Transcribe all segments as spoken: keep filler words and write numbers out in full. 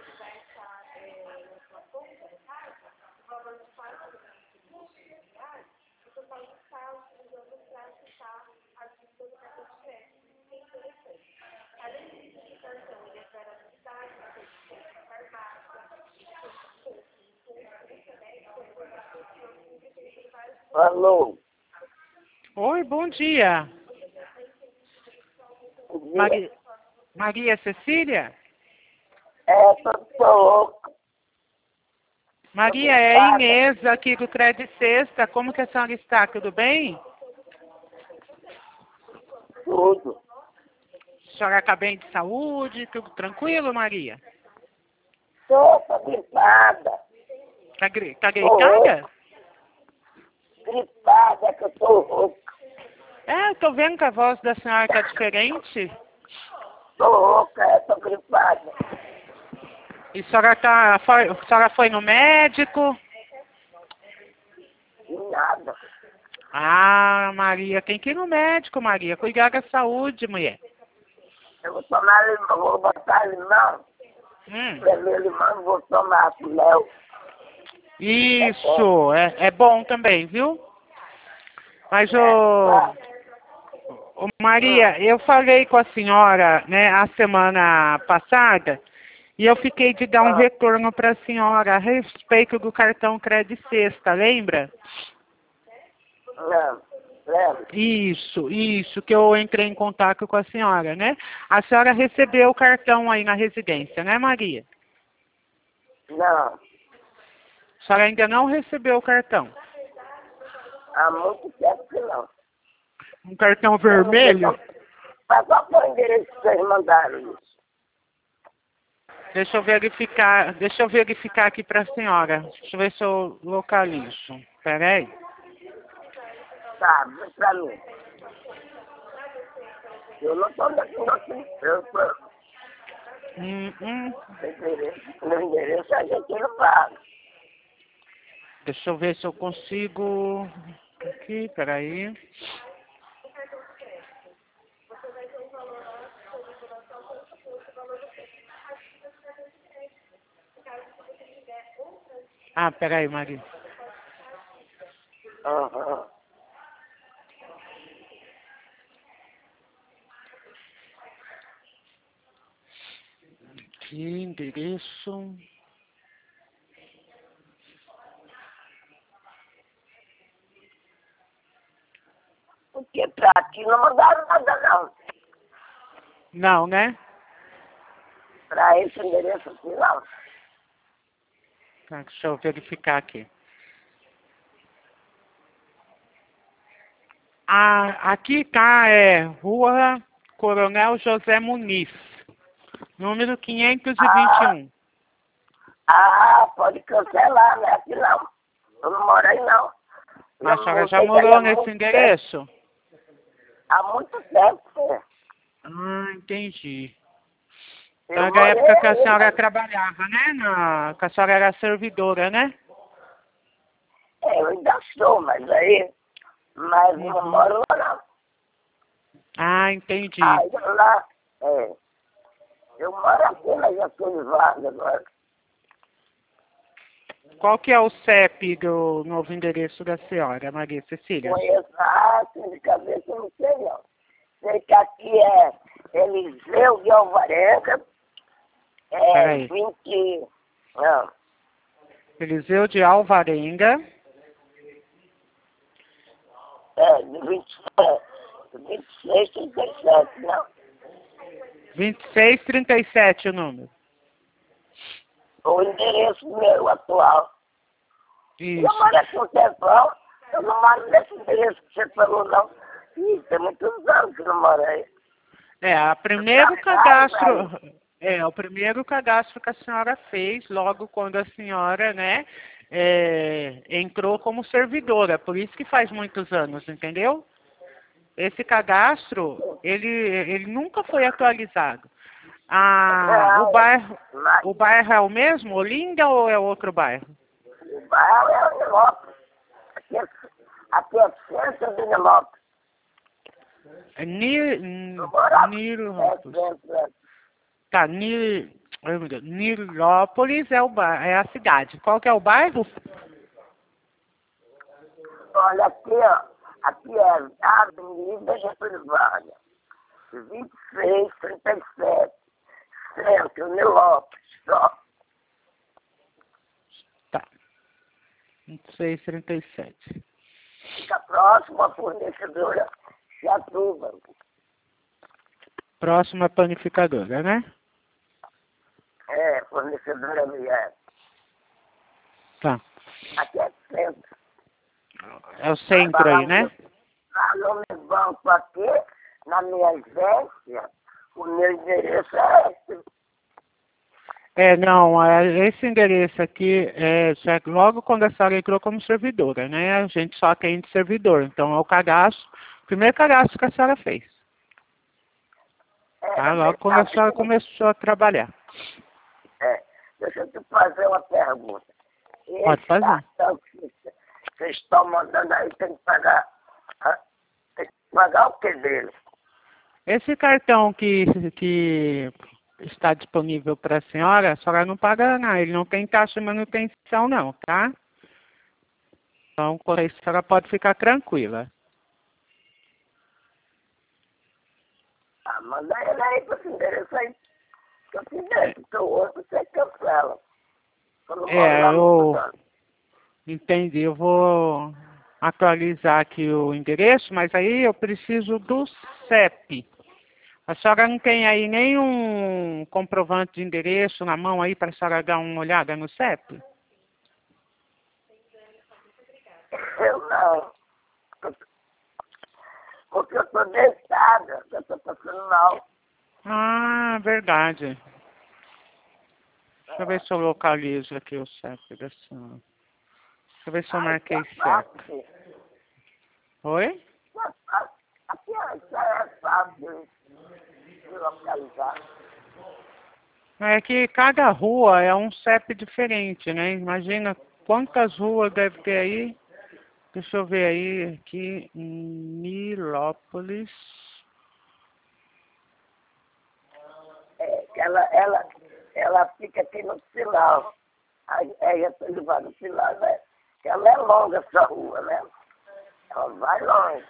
Alô? Oi, bom dia. Maria, Maria Cecília? É, tô, tô louco. Maria, é a Inês aqui do Cred Sexta. Como que a senhora está? Tudo bem? Tudo. A senhora está bem de saúde? Tudo tranquilo, Maria? Tô, tô gripada. Tá, gri- tá Tô gritada? rouca. Gripada que eu tô rouca. É, eu tô vendo que a voz da senhora tá diferente. Tô rouca, é, tô gripada. E a senhora, tá, foi, a senhora foi no médico? E nada. Ah, Maria, tem que ir no médico, Maria. Cuidar da saúde, mulher. Eu vou tomar limão, vou botar limão. Hum. Espremer limão, vou tomar com mel. Isso, é, é bom também, viu? Mas, ô, ô, Maria, eu falei com a senhora, né, a semana passada, e eu fiquei de dar um Ah. retorno para a senhora a respeito do cartão Cred Sexta, lembra? Não, lembra? Isso, isso, que eu entrei em contato com a senhora, né? A senhora recebeu o cartão aí na residência, né, Maria? Não, A senhora ainda não recebeu o cartão. há muito tempo que não. Um cartão vermelho? Mas qual foi o endereço que vocês mandaram isso? Deixa eu verificar, deixa eu verificar aqui para a senhora. Deixa eu ver se eu localizo. Espera aí. Tá, vem pra mim. Eu não tô daqui, não sei. Eu tô... Hum, hum. Meu endereço, meu endereço a gente não paga. Deixa eu ver se eu consigo. Aqui, peraí. Ah, peraí, Maria. Aham. Aqui, endereço. Porque pra aqui não mandaram nada, não. Não, né? Pra esse endereço aqui, não. Tá, deixa eu verificar aqui. Ah, aqui tá, é Rua Coronel José Muniz, número quinhentos e vinte e um. Ah, pode cancelar, né? Aqui não. Eu não moro aí, não. A Eu senhora não já sei que aí morou há nesse muito endereço? tempo. Há muito tempo, né? Ah, entendi. Eu Então, da morei época que a aí, senhora mas... trabalhava, né? Na, que a senhora era servidora, né? É, eu ainda sou, mas aí... Mas não Uhum. moro lá, não. Ah, entendi. Aí lá... É... Eu moro aqui na Getúlio Vargas agora. Qual que é o C E P do novo endereço da senhora, Maria Cecília? Conheço a arte de cabeça, eu não sei, não. Sei que aqui é Eliseu de Alvarenga, é Peraí. vinte... Não, Eliseu de Alvarenga. é vinte, vinte e seis, trinta e sete, não. vinte e seis trinta e sete o número. O endereço meu atual. Isso. Eu moro aqui um tempão, eu não moro nesse endereço que você falou, não. Ih, tem muitos anos que eu não moro aí. É, o primeiro cadastro, é, o primeiro cadastro que a senhora fez logo quando a senhora, né, é, entrou como servidora, por isso que faz muitos anos, entendeu? Esse cadastro, ele, ele nunca foi atualizado. Ah, o Não, bairro, mas o bairro é o mesmo, Olinda, ou é outro bairro? o bairro é o Nilópolis. Aqui é, aqui é centro de Nilópolis. É Nir, Eu moro aqui. Nir, É, centro, é. tá, Nir, Ai, meu Deus. Nilópolis é, o ba... é a cidade. Qual que é o bairro? Olha, aqui, ó. Aqui é a Avenida Getúlio Vargas. vinte e seis, trinta e sete. Centro, Nilópolis, só. Tá. vinte e seis, trinta e sete. Fica próximo à fornecedora Chatuba. Próxima panificadora, né? É, fornecedora Vier. Tá. Aqui é centro. É o centro aí, né? Lá no meu banco aqui, na minha agência, o meu endereço é esse. É, não, é, esse endereço aqui, é, já logo quando a senhora entrou como servidora, né? A gente só atende servidor. Então é o cadastro, o primeiro cadastro que a senhora fez. É, Tá? Logo quando a senhora começou a trabalhar. É, deixa eu te fazer uma pergunta. Pode Esse fazer. cartão que vocês estão mandando aí, tem que pagar. Hã? Tem que pagar o que dele? Esse cartão que, que está disponível para a senhora, a senhora não paga nada, ele não tem taxa de manutenção não, tá? Então, quanto a isso, a senhora pode ficar tranquila. Ah, manda ele aí para esse endereço aí. Que eu quiser, porque o outro você cancela. Quando É, rolar, eu não. entendi, eu vou atualizar aqui o endereço, mas aí eu preciso do C E P. A senhora não tem aí nenhum comprovante de endereço na mão aí para a senhora dar uma olhada no C E P? Eu não. Porque eu estou deitada, eu estou passando mal. Ah, verdade. Deixa eu ver se eu localizo aqui o C E P da senhora. Deixa eu ver se eu marquei certo. Oi? Aqui é fácil de localizar. É que cada rua é um C E P diferente, né? Imagina quantas ruas deve ter aí. Deixa eu ver aí, aqui em Nilópolis. É, ela, ela, ela fica aqui no final. Aí, aí eu estou levando no final, né? Ela é longa essa rua, né? Ela vai longe.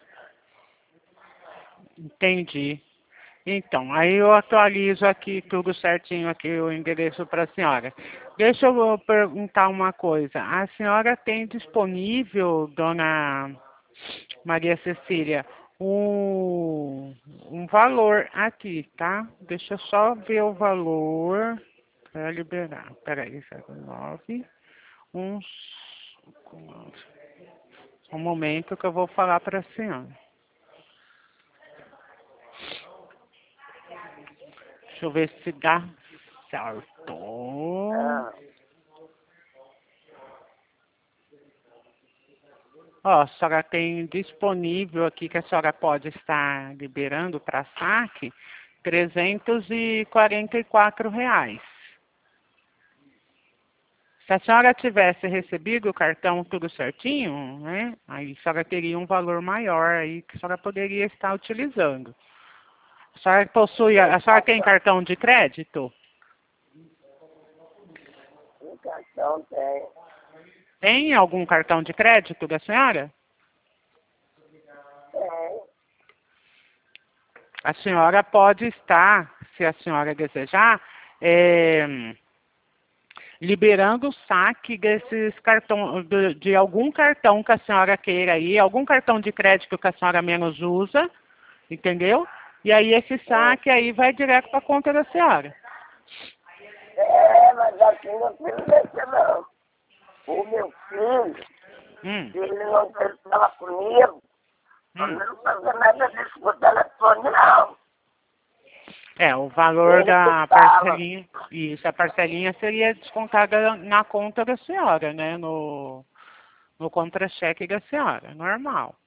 Entendi. Então, aí eu atualizo aqui tudo certinho aqui o endereço para a senhora. Deixa eu perguntar uma coisa. A senhora tem disponível, dona Maria Cecília, um, um valor aqui, tá? Deixa eu só ver o valor para liberar. Peraí, zero nove, um, um momento que eu vou falar para a senhora. Deixa eu ver se dá certo. Ah, Ó, a senhora tem disponível aqui que a senhora pode estar liberando para saque trezentos e quarenta e quatro reais. Se a senhora tivesse recebido o cartão tudo certinho, né, aí a senhora teria um valor maior aí que a senhora poderia estar utilizando. A senhora possui, a senhora tem cartão de crédito? o cartão tem. Tem algum cartão de crédito da senhora? Tem. A senhora pode estar, se a senhora desejar, é, liberando o saque desses cartão, de, de algum cartão que a senhora queira aí, algum cartão de crédito que a senhora menos usa, entendeu? E aí esse saque aí vai direto para a conta da senhora. É, mas aqui meu filho deixa não. O meu filho, Hum, ele não ele fala comigo. Eu hum. não fazer nada disso por telefone, não. É, o valor Ele da que fala. parcelinha, isso, a parcelinha seria descontada na conta da senhora, né? No, no contra-cheque da senhora, normal.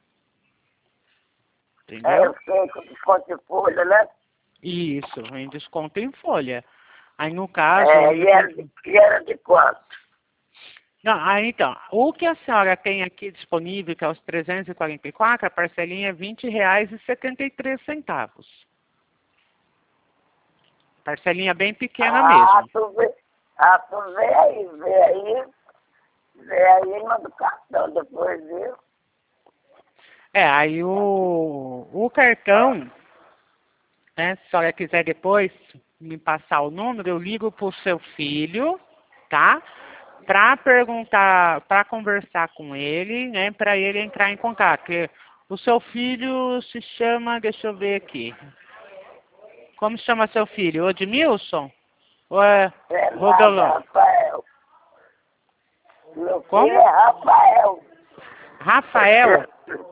É, Entendeu? eu sei que desconto de folha, né? Isso, em desconto em folha. Aí no caso. É, e era de, e era de quanto? Não, aí então, o que a senhora tem aqui disponível, que é os trezentos e quarenta e quatro, a parcelinha é vinte reais e setenta e três centavos. Parcelinha bem pequena ah, mesmo. Tu vê, ah, tu vê aí, vê aí, vê aí, manda o cartão depois, viu? É, aí o, o cartão, né, se a senhora quiser depois me passar o número, eu ligo pro seu filho, tá? Pra perguntar, pra conversar com ele, né, pra ele entrar em contato. Porque o seu filho se chama, deixa eu ver aqui. Como chama seu filho? Edmilson? Ou é É nada, Rodolão? Rafael. Meu Como? filho é Rafael. Rafael?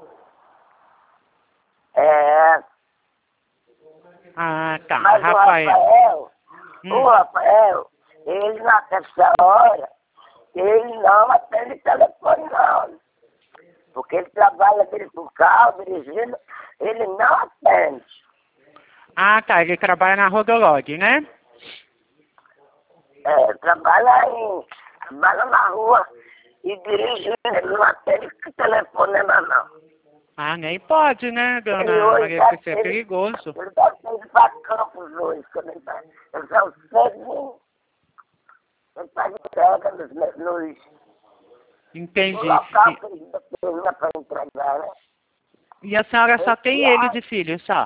É, Ah, tá, mas o Rafael. Rafael, Hum. o Rafael, ele nessa hora, ele não atende telefone não. Porque ele trabalha dele com carro, dirigindo, ele não atende. Ah, tá, ele trabalha na Rodolog, né? É, trabalha em, trabalha na rua e dirige, ele não atende telefonema não. Ah, nem pode, né, Ele dona hoje Maria? já Porque isso é ele, perigoso. ele deve ter ido para Campos hoje, quando ele vai. Ele é o ceguinho, ele faz entrega nos, nos, no Entendi. local E, que ele termina para entregar, né? e a senhora só tem ele de filho, só?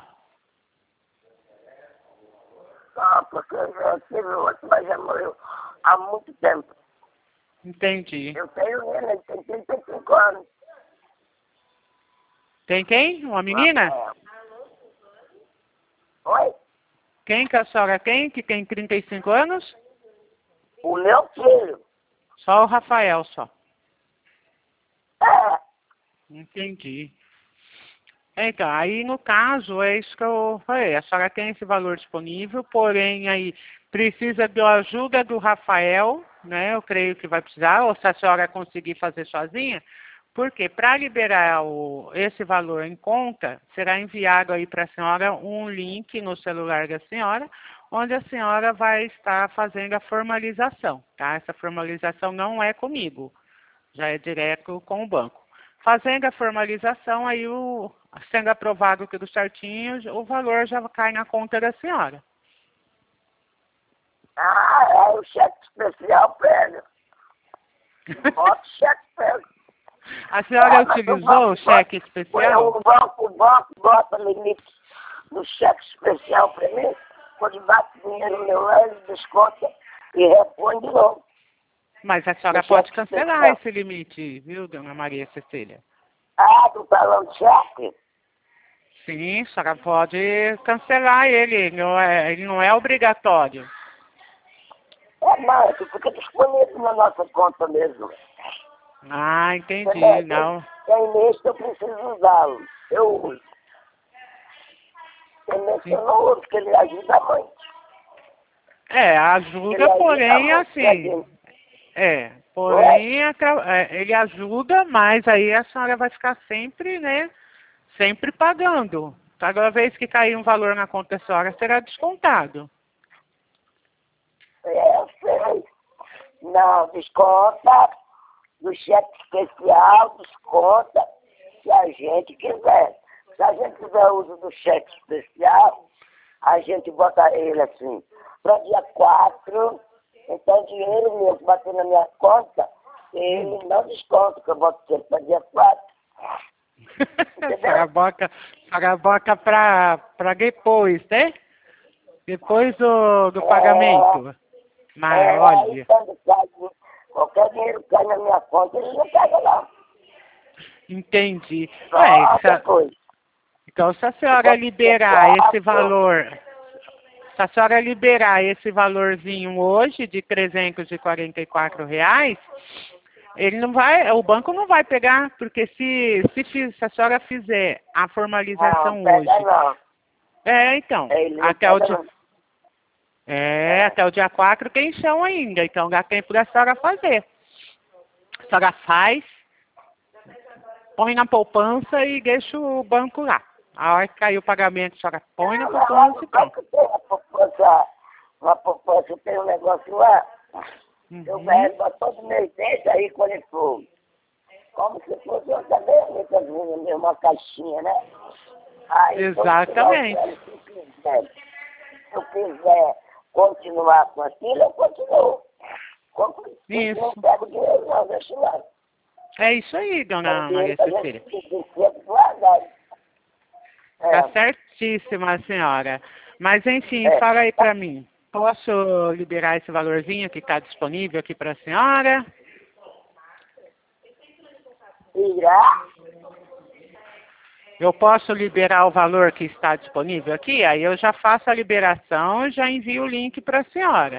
Só porque eu tive outro, mas já morreu há muito tempo. Entendi. Eu tenho ele, ele tem trinta e cinco anos. Tem quem? Uma menina? Oi? Quem que a senhora tem, que tem trinta e cinco anos? O meu filho. Só o Rafael, só. É. Entendi. Então, aí no caso, é isso que eu falei. A senhora tem esse valor disponível, porém aí precisa da ajuda do Rafael, né? Eu creio que vai precisar, ou se a senhora conseguir fazer sozinha, porque para liberar o, esse valor em conta, será enviado aí para a senhora um link no celular da senhora, onde a senhora vai estar fazendo a formalização, tá? Essa formalização não é comigo, já é direto com o banco. Fazendo a formalização, aí o, sendo aprovado tudo certinho, o valor já cai na conta da senhora. Ah, é o cheque especial pega. Bota o cheque pega. A senhora É, utilizou banco, o cheque bota, especial? O banco, o banco bota limite no cheque especial para mim, quando bate dinheiro no meu lá, ele desconta e repõe de novo. Mas a senhora No pode cheque cancelar especial. esse limite, viu, dona Maria Cecília? Ah, do talão de cheque? Sim, a senhora pode cancelar ele, ele não é, ele não é obrigatório. É, não, isso fica disponível na nossa conta mesmo. Ah, entendi, Entendeu? não. Tem mês que eu preciso usá-lo. Eu uso. Tem mês que eu não uso, porque ele ajuda muito. É, ajuda, Ele porém, ajuda muito, assim, é, porém, acaba- é, ele ajuda, mas aí a senhora vai ficar sempre, né, sempre pagando. Cada vez que cair um valor na conta da senhora, será descontado. É, eu sei. Não, desconta do cheque especial, desconta se a gente quiser. Se a gente quiser uso do cheque especial, a gente bota ele assim, para dia quatro, então o dinheiro meu que bater na minha conta, ele não desconta, que eu boto sempre para dia quatro. Saraboca, saraboca pra, pra depois, né? Depois do, do pagamento. Mas, É, aí olha, quando cai, qualquer dinheiro que cai na minha conta, ele não pega não. entendi. Só Ué, se a- depois. então, se a senhora liberar esse valor, se a senhora liberar esse valorzinho hoje de trezentos e quarenta e quatro reais, ele não vai, o banco não vai pegar, porque se, se, fiz- se a senhora fizer a formalização Não, pega hoje, não. é, então, Ele não até o pega dia, não. é, até o dia quatro tem chão ainda, então dá tempo da senhora fazer. A senhora faz, põe na poupança e deixa o banco lá. A hora que cair o pagamento, a senhora põe na Não, mas lá poupança e no pronto. banco tem uma poupança, uma poupança, tem um negócio lá. Eu Uhum. pego todo mês desse aí quando ele for. Como se fosse uma caderneta mesmo, uma caixinha, né? Aí, todo final de Exatamente. ano, se eu quiser, se eu quiser continuar com aquilo, eu continuo. Como Isso. não pego dinheiro, não, deixa lá. É isso aí, dona Maria Cecília. É, Tá certíssima, senhora. Mas, enfim, É. fala aí pra mim. Posso liberar esse valorzinho que está disponível aqui para a senhora? irá, Eu posso liberar o valor que está disponível aqui? Aí eu já faço a liberação e já envio o link para a senhora.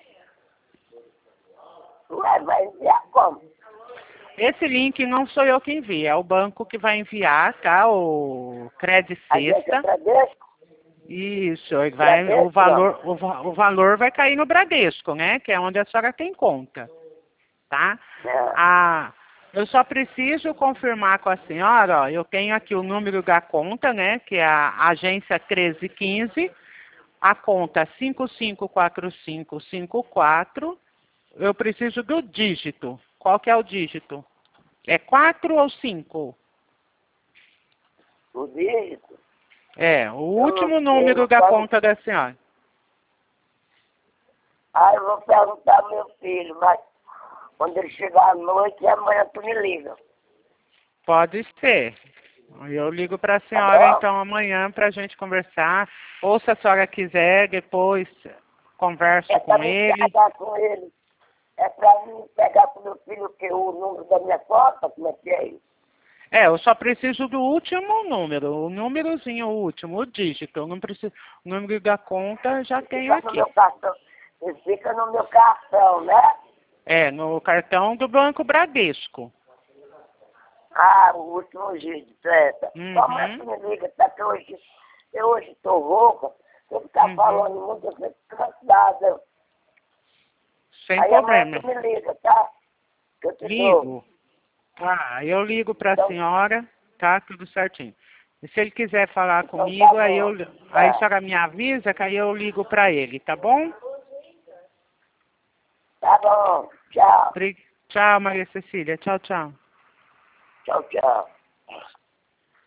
ué, vai enviar como? Esse link não sou eu que envio, é o banco que vai enviar, tá? O Credit A gente Sexta. agradece. Isso, ele vai, Bradesco, o, valor, o, va- o valor vai cair no Bradesco, né? Que é onde a senhora tem conta, tá? Não. Ah, eu só preciso confirmar com a senhora, ó, eu tenho aqui o número da conta, né? Que é a agência treze quinze, a conta cinco cinco quatro cinco cinco quatro. Eu preciso do dígito. Qual que é o dígito? É quatro ou cinco? O dígito. É, o último não sei, número não da falo. conta da senhora. Aí eu vou perguntar ao meu filho, mas quando ele chegar à noite, amanhã tu me liga. Pode ser. Eu ligo para a senhora Tá bom? então amanhã para a gente conversar. Ou se a senhora quiser, depois converso É pra com mim ele. pegar com ele. É pra mim pegar com meu filho que o número da minha conta, como é que é isso? É, eu só preciso do último número, o númerozinho, o último, o dígito. Eu não preciso, o número da conta já tenho Fica no aqui. meu cartão. Ele fica no meu cartão, né? É, no cartão do Banco Bradesco. Ah, o último dígito, é. Só amanhã tu Uhum, me liga, tá? Que hoje, eu hoje tô rouca. Se eu ficar uhum. falando muito, eu fico cansada. Sem Aí amanhã problema. tu me liga, tá? Que eu te dou. Ligo. Ah, eu ligo para a Então, senhora, tá? Tudo certinho. E se ele quiser falar então tá comigo, aí, eu, bom. aí a Tá. senhora me avisa que aí eu ligo para ele, tá bom? Tá bom. Tchau. Obri- Tchau, Maria Cecília. Tchau, tchau. Tchau, tchau.